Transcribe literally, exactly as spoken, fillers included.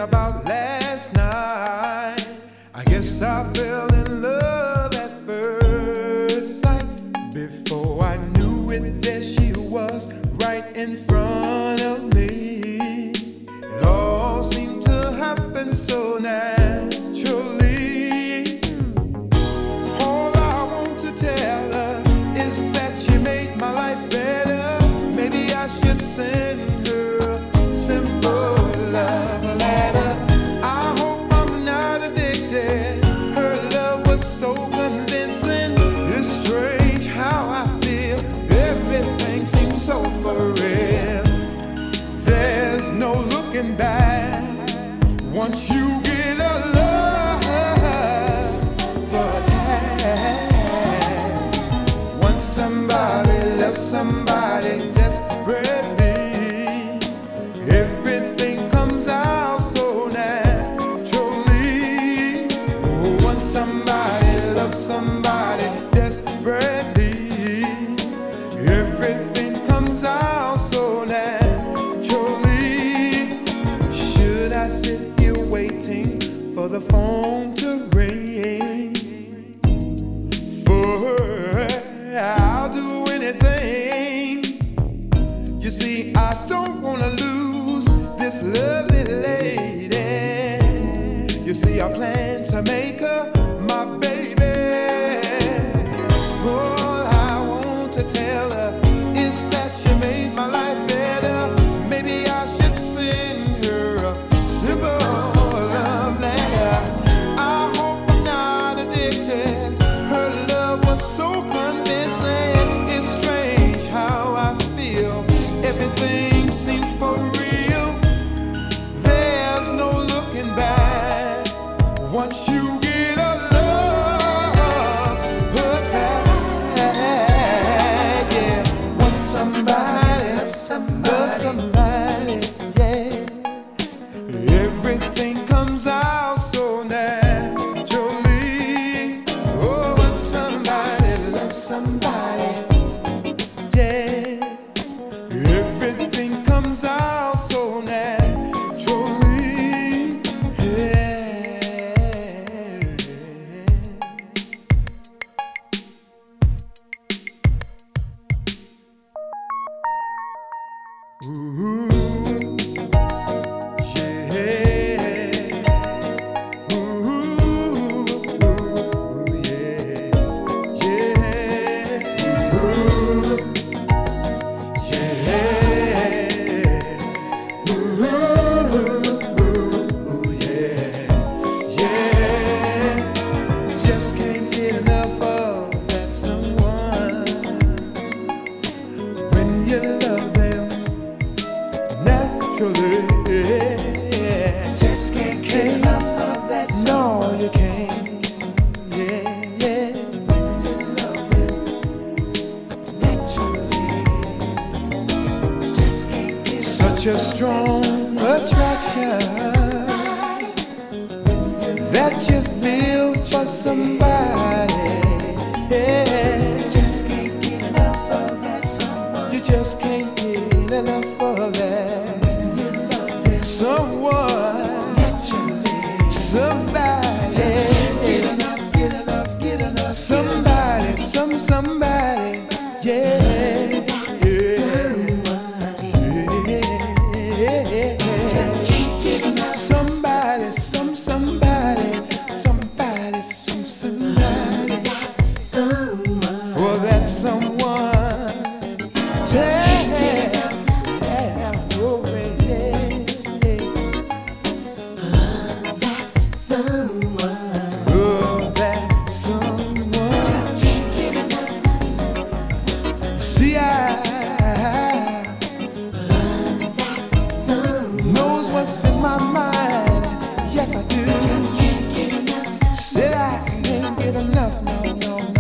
about last night. I guess I fell in love at first sight. Before I knew it, there she was, right in front of me. It all seemed to happen so naturally. All I want to tell her is that she made my life better. Maybe I should send her a simple love letter. I hope I'm not addicted. Her love was so convincing. It's strange how I feel. Everything seems so for real. There's no looking back once you get a love attack. Once somebody loves somebody desperately, everything comes out so naturally. Oh, once somebody loves somebody desperately, everything comes out so naturally. Should I sit here waiting for the phone to ring for her? I'll do anything. You see, I don't wanna lose this lovely lady. You see, I plan to make her my baby. All I want to tell her is that she made my life better. Maybe I should send her a simple love letter. I hope I'm not addicted. Her love was so convincing. It's strange how I feel. Everything seems for real. There's no looking back once you get a love attack. Yeah, once somebody loves somebody, yeah, everything comes out so naturally. Oh, once somebody loves somebody, yeah, everything comes out so naturally. Yeah. Ooh, yeah. Ooh, ooh, yeah. Yeah. Ooh. Yeah, ooh, ooh, yeah, yeah. Just can't get enough of that someone. When you love them naturally, just can't get enough of that someone. No, you can't. Yeah, yeah. When you love them naturally, such a strong attraction that you feel for somebody. Yeah. Just can't get enough of that someone. You just can't get enough of that someone. Naturally. Somebody. Just get enough, get enough, get enough. Somebody, some somebody. Yeah. Somebody, some somebody, somebody, some somebody, for that someone. Yeah, yeah, oh, yeah, yeah. That someone, oh, that someone. Just can't get enough. See, I knows what's in my mind. Yes, I do. Just can't get enough. Said I can't get enough. No, no, no.